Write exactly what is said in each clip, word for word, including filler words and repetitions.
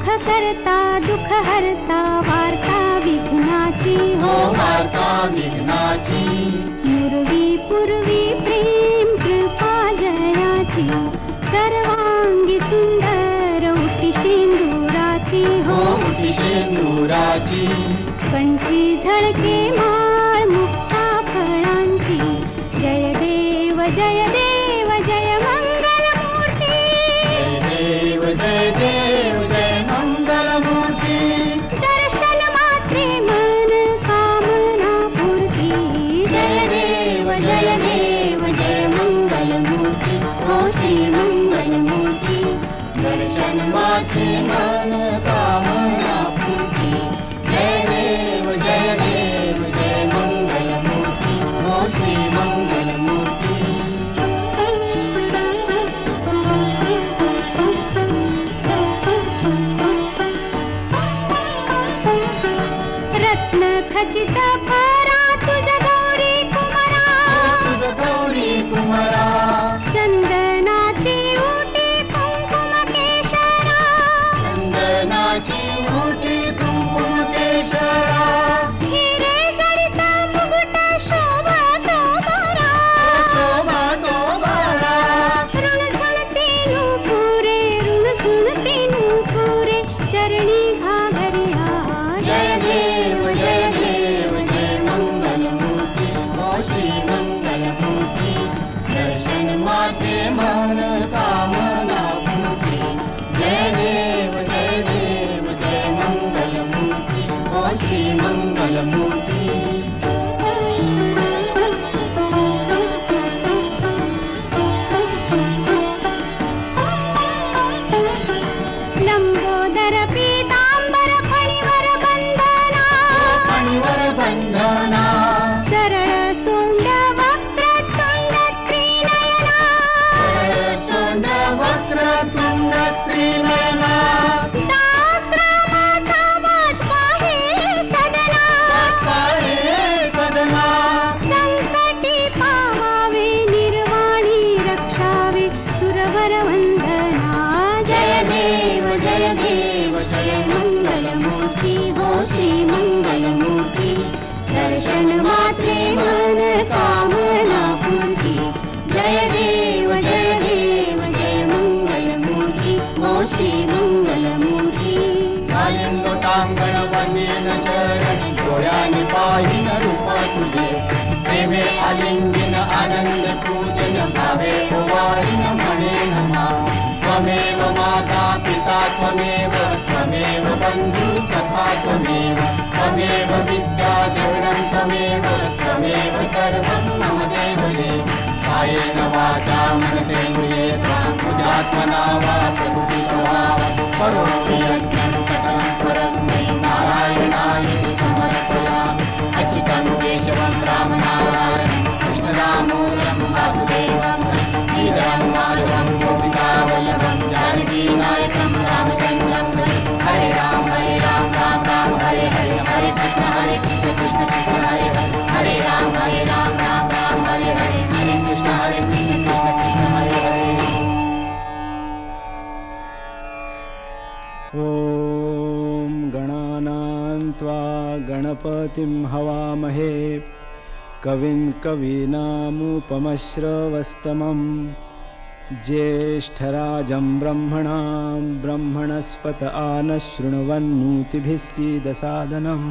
सुख करता दुःख हरता वार्ता विघ्नाची हो वार्ता विघ्नाची पूर्वी पूर्वी प्रेम कृपा जयाची सर्वांगी सुंदर उटी शेंदुराची हो उटी शेंदुराची कंठी झळके माळ मुक्ता फळांची जय देव जय देव जय मंगल मूर्ती जय देव जय देव जय मंगल मूर्ती दर्शन मात्रे मन कामना पूर्ती जय देव जय देव जय मंगल मूर्ती हो श्री मंगल मूर्ती दर्शन मात्रे मन कामना पूर्ती जय देव जय देव जय मंगल मूर्ती हो श्री मंगल मूर्ती रत्न खचित भरा तुझ गौरी कुमारा तुझ गौरी कुमारा चंदनाची उटी कुंकुम केशरा चंदनाची उटी कुंकुम केशरा हिरे जडित मुकुट शोभतो बरा शोभतो बरा ऋण झुणती नुपुरे ऋण झुणती नुपुरे चरणी घागरिया जय देव जय देव जय मंगल मूर्ती हो श्री मंगल मूर्ती दर्शन मात्रे मन कामना पूर्ती जय देव जय देव जय मंगल मूर्ती हो श्री मंगल मूर्ती लंबोदर पीतांबर फणीवर बंधना फणीवर बंधना सरळ सोंड वक्रतुंड त्रिनयना सरळ सोंड वक्रतुंड त्रिनयना दासरामाचा वाट पाहे सदना पाहे सदना संकटी पावावे निर्वाणी रक्षावे सुरवर वंदना जय देव जय देव जय मंगल मूर्ती हो श्री मंगल मूर्ती दर्शन मात्रे मन कामना पूर्ती जय देव जय देव जय मंगल मूर्ती हो श्री मंगल मूर्ती आलिंगोटांगण वंदेन चरण डोळ्याने पाहिन रूप तुझे प्रेमे आलिंगन आनंद पूजन भावे ओवाळीन म्हणे नमा त्वमेव माता पिता त्वमेव त्वमेव बंधु सखा त्वमेव त्वमेव विद्या देवनं त्वमेव त्वमेव सर्वं मम देव देव कायेन वाचा मनसेन्द्रिये त्वां बुद्ध्यात्मना वा प्रकृति स्वभावं करोमि यज्ञं सकलं परस्मै नारायणाय समर्पयामि अच्युतं केशवं रामनारायणं कृष्णदामोदरं वासुदेवं श्रीधरं माधवं गोपिकावल्लभं जानकीनायकं रामचन्द्रं हरे राम हरे राम राम राम हरे हरे हरे कृष्ण हरे कृष्ण कृष्ण कृष्ण हरे हरे हरे राम हरे राम राम राम हरे हरे हरे कृष्ण हरे कृष्ण कृष्ण कृष्ण हरे हरे ॐ गणानां त्वा गणपतिं हवामहे कविं कवीनामुपमश्रवस्तमं ज्येष्ठराजं ब्रह्मणां ब्रह्मणस्पत आनशृण्वन्नोतिभिः सीदसादनम्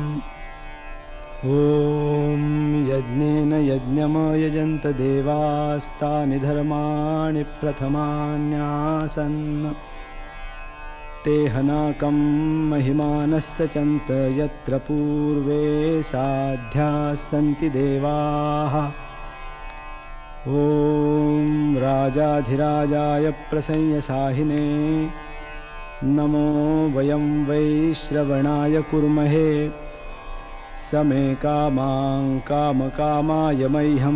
ॐ यज्ञेन यज्ञमयजन्त देवास्तानि धर्माणि प्रथमान्यासन् ते हनाकं महिमानः सचन्त यत्र पूर्वे साध्याः सन्ति देवाः ॐ राजाधिराजाय प्रसंयसाहिने नमो वयं वैश्रवणाय कुर्महे समे कामां कामकामाय मह्यं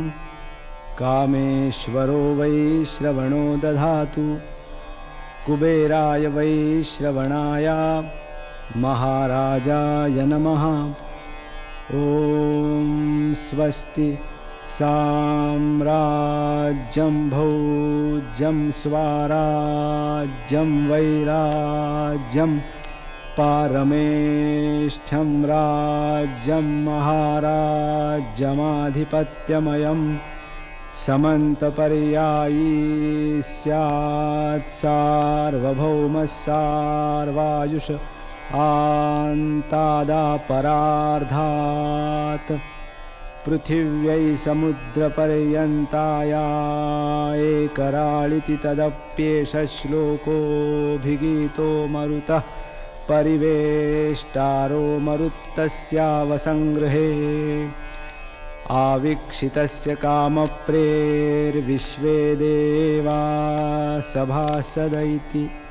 कामेश्वरो वैश्रवणो दधातु कुबेराय वैश्रवणाय महाराजाय नमः। ॐ स्वस्ति साम्राज्यं भोज्यं स्वाराज्यं वैराज्यं पारमेष्ठ्यं राज्यं महाराज्यमाधिपत्यमयं समन्तपर्यायी स्यात् सार्वभौमः सार्वायुष आन्तादापरार्धात् पृथिव्यै समुद्रपर्यन्ताया एकराळिति तदप्येष श्लोकोऽभिगीतो मरुतः परिवेष्टारो मरुत्तस्यावसङ्गृहे आवीक्षितस्य कामप्रेर्विश्वे देवा सभासद इति।